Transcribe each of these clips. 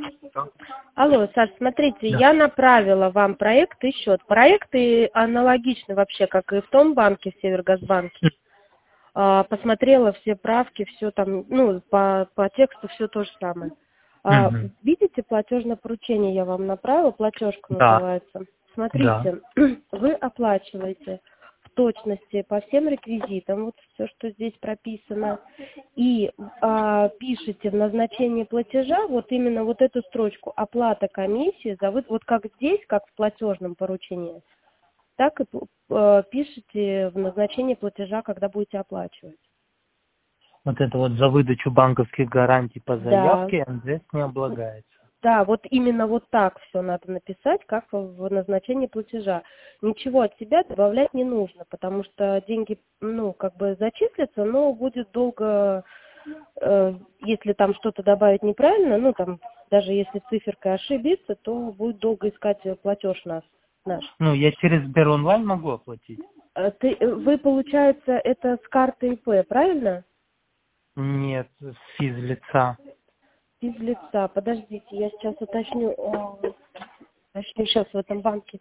Да. Алло, Саш, смотрите, Да. я направила вам проект и счет. Проекты аналогичны вообще, как и в том банке, в Севергазбанке. Посмотрела все правки, все там, ну, по тексту все то же самое. Мгм. Видите, платежное поручение я вам направила, платежка Да. называется. Да. Смотрите, вы оплачиваете в точности по всем реквизитам, вот все, что здесь прописано, и пишите в назначении платежа вот именно вот эту строчку «Оплата комиссии», вот как здесь, как в платежном поручении, так и пишите в назначении платежа, когда будете оплачивать. Вот это вот за выдачу банковских гарантий по Да. заявке НДС не облагается. Да, вот именно вот так все надо написать, как в назначении платежа. Ничего от себя добавлять не нужно, потому что деньги, ну, как бы зачислятся, но будет долго, если там что-то добавить неправильно, ну, там, даже если циферкой ошибиться, то будет долго искать платеж наш. Ну, я через Сберонлайн могу оплатить? Вы, получается, это с карты ИП, правильно? Нет, с физлица. Физлица. Подождите, я сейчас уточню. Уточню сейчас в этом банке.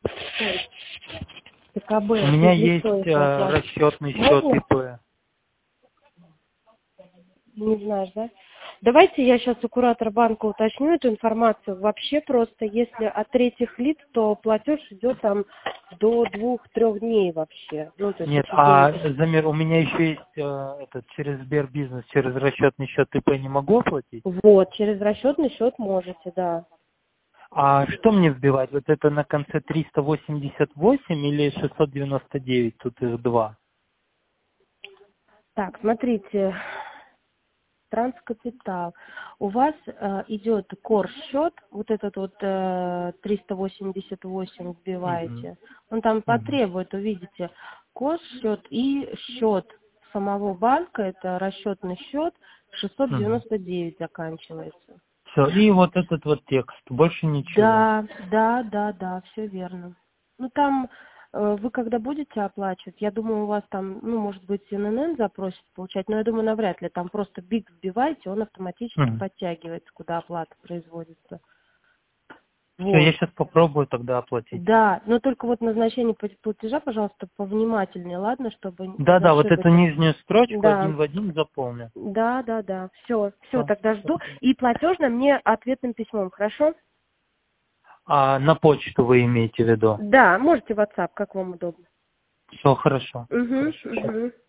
ТКБ, У меня есть физлицо, если оплачивать. расчетный счет Можно? ИП. Не знаешь, да? Давайте я сейчас у куратора банка уточню эту информацию. Вообще просто, если от третьих лиц, то платеж идет там до 2-3 дней вообще. Ну, то есть Нет, эти деньги. замер, у меня еще есть этот через Сбербизнес, через расчетный счет ИП не могу оплатить? Вот, через расчетный счет можете, да. А что мне вбивать? Вот это на конце 388 или 699? Тут их два. Так, смотрите. Транскапитал. У вас идет счет, вот этот вот 388 Мгм. вбиваете. Он там Мгм. потребует, увидите, счет и счет самого банка, это расчетный счет, 699 заканчивается. Все, и вот этот вот текст, больше ничего. Да, все верно. Ну там вы когда будете оплачивать, я думаю, у вас там, ну, может быть, ННН запросит получать, но я думаю, навряд ли. Там просто БИК вбиваете, он автоматически Все, подтягивается, куда оплата производится. я Вот. сейчас попробую тогда оплатить. Да, но только вот назначение платежа, пожалуйста, повнимательнее, ладно, чтобы без Да, вот эту ошибочек. нижнюю строчку Да, один в один заполню. да. Все, Все. тогда жду. И платеж на мне ответным письмом, хорошо? А на почту вы имеете в виду? Да, можете WhatsApp, как вам удобно. Все хорошо. Угу, Хорошо. угу.